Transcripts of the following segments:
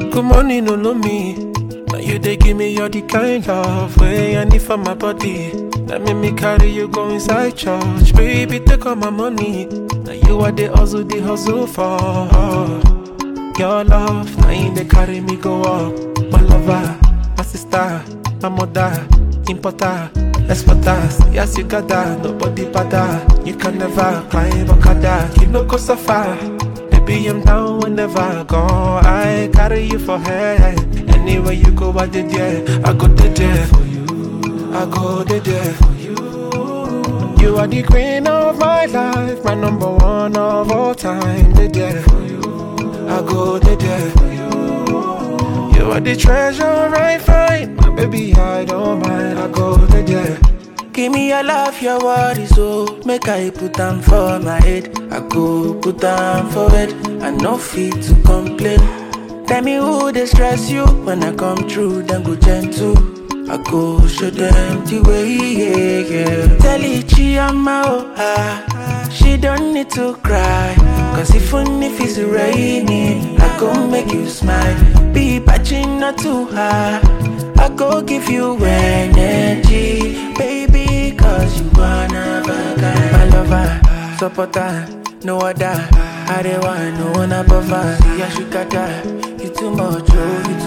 Good morning, no know me. Now you they give me all the kind of way I need for my body. That make me carry you go inside church. Baby, take all my money. Now you are the hustle for. Your love, now you they carry me go up. My lover, my sister, my mother, importer, exporter. Yes, you got that, nobody better. You can never climb Okada. You no go so far. Baby, I'm down whenever I go. I carry you for head. Anywhere you go, I did there. I go there for you. I go there for you. You are the queen of my life, my number one of all time. There for you. I go there for you. You are the treasure I find, my baby, I don't mind. I go there. Give me your love, your word is so. Make I put them for my head. I go put them for it. I no fit to complain. Tell me who they stress you. When I come through, then go gentle. I go show them the way, yeah. Tell Ichi I'm out, she don't need to cry. Cause even if it's raining, I go make you smile. Be patching not too high, I go give you energy, baby, cause you one of a kind. My lover, supporter, no other. I don't want no one above her. See, I should got that. You too much, oh,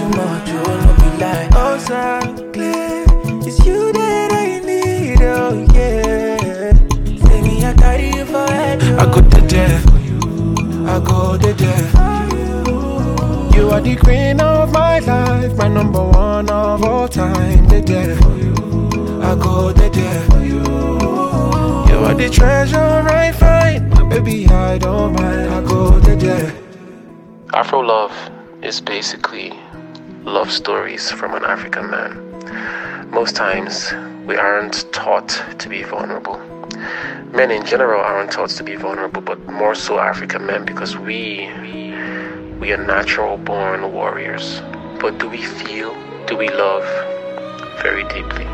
no be lie. Oh, so clear, it's you that I need, oh yeah. Say me, I carry you for head. I go there for you. I go there for you. You are the queen of my life, my number one of all time. There for you. I go there for you. You are the treasure I find, my baby, I don't mind. I go there. Afro love is basically love stories from an African man. Most times, we aren't taught to be vulnerable. Men in general aren't taught to be vulnerable, but more so African men, because we are natural born warriors. But do we feel? Do we love? Very deeply.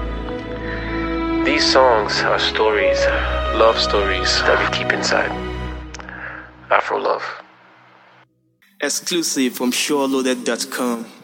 These songs are stories, love stories that we keep inside. Afro love. Exclusive from SureLoaded.com.